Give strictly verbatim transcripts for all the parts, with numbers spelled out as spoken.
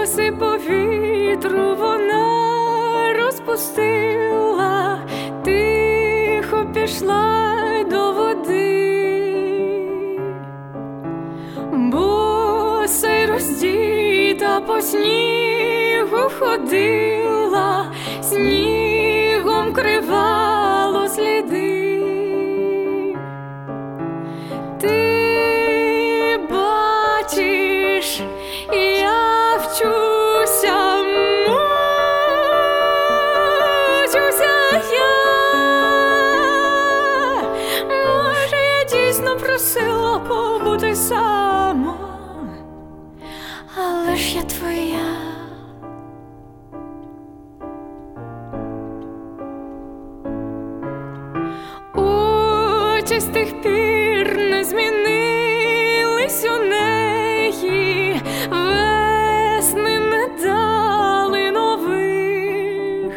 Коси по вітру вона розпустила, тихо пішла до води, боса й роздіта по снігу ходила, снігом кривало сліди. Ти бачиш, я вчуся, мучуся я. Може, я дійсно просила побути сама, але ж я твоя. Очі з тих пір не змінились у неї, весни не дали нових.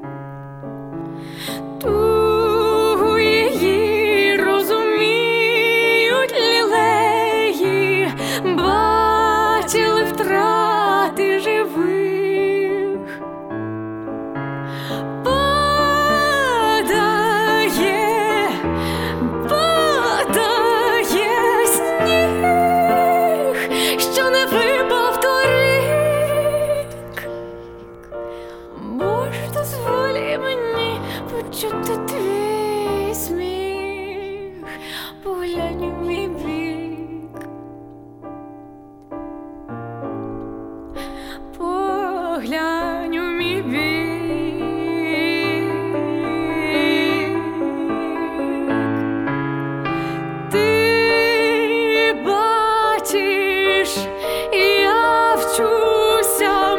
Тугу її розуміють лілеї, бачили втрати живих. Падає, падає сніг, що не випав торік. Боже, дозволі мені почути твій сміх, поглянь у мій бік, поглянь у мій бік. Ти бачиш, я вчуся,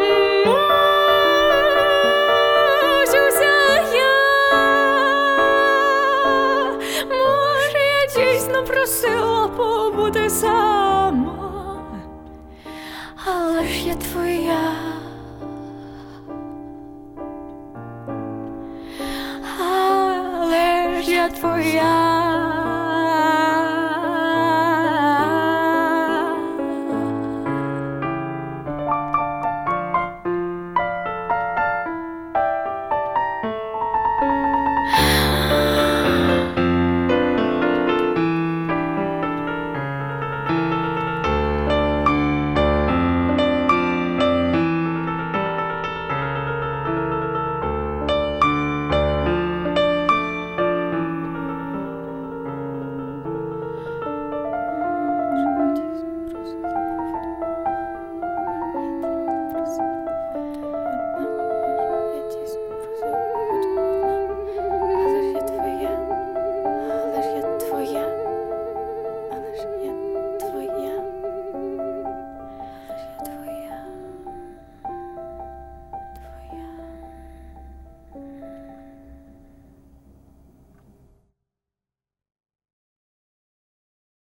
мучуся я. Може, я дійсно просила побути сама, але ж я твоя. Але ж я твоя.